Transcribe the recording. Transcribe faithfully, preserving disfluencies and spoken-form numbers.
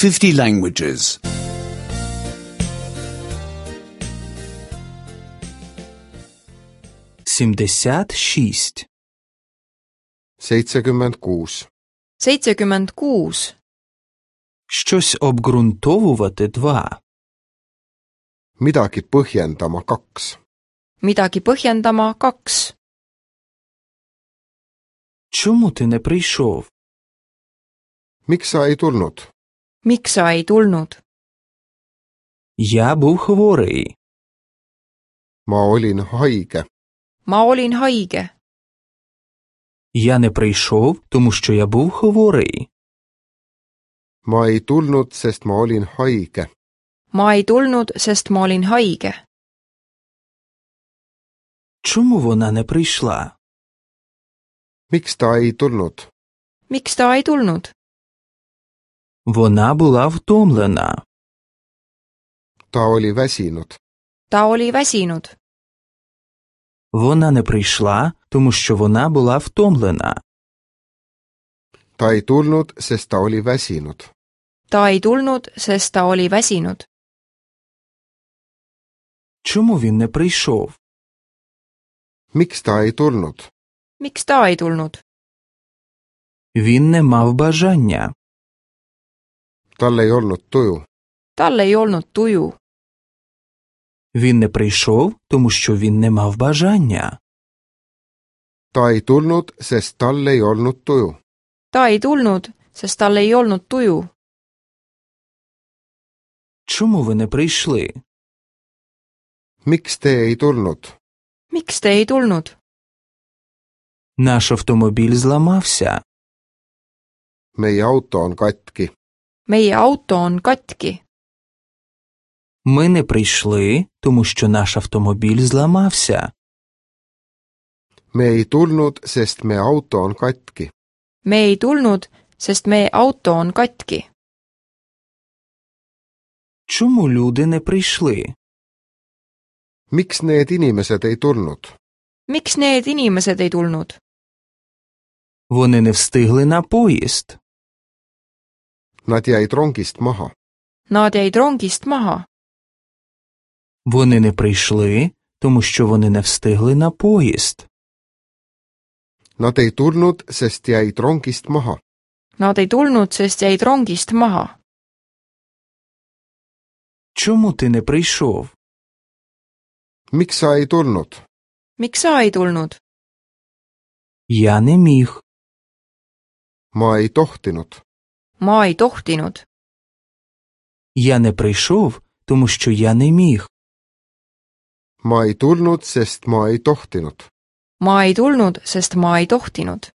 fifty languages. сімдесят шість. seitsekümmend kuus. seitsekümmend kuus. Щось обґрунтовувати два. Midagi põhjendama kaks. Midagi põhjendama kaks. Чому ти не прийшов? Miks sa ei tulnud? Miks sa ei tulnud? Я був хворий. Ma olin haige. Ma olin haige. Я не прийшов, тому що я був хворий. Ma ei tulnud, sest ma olin haige. Ma ei tulnud, sest ma olin haige. Чому вона не прийшла? Miks ta ei tulnud? Miks ta ei tulnud? Вона була втомлена. Ta oli väsinud. Ta oli väsinud. Вона не прийшла, тому що вона була втомлена. Ta ei tulnud, sest ta oli väsinud. Ta ei tulnud, sest ta oli väsinud. Чому він не прийшов? Miks ta ei tulnud? Miks ta ei tulnud? Він не мав бажання. Tal ei olnud tuju. Tal ei olnud tuju. Він не прийшов, тому що він не мав бажання. Ta ei tulnud, sest tal ei olnud tuju. Ta ei tulnud, sest tal ei olnud tuju. Чому ви не прийшли? Miks te ei tulnud? Miks te ei tulnud? Наш автомобіль зламався. Meie auto on katki. Meie auto on katki. Ми не прийшли, тому що наш автомобіль зламався. Me ei tulnud, sest meie auto on katki. Me ei tulnud, sest meie auto on katki. Чому люди не прийшли? Miks need inimesed ei tulnud? Miks need inimesed ei tulnud? Вони не встигли на поїзд. Nad jäid rongist maha. Nad jäid rongist maha. Вони не прийшли, тому що вони не встигли на поїзд. Nad ei tulnud, sest jäid rongist maha. Nad ei tulnud, sest jäid rongist maha. Чому ти не прийшов? Miks sa ei tulnud? Miks sa ei tulnud? Я не міг. Ma ei tohtinud. Ma ei tohtinud. Я не прийшов, тому що я не міг. Ma ei tulnud, sest ma ei tohtinud. Ma ei tulnud, sest ma ei tohtinud.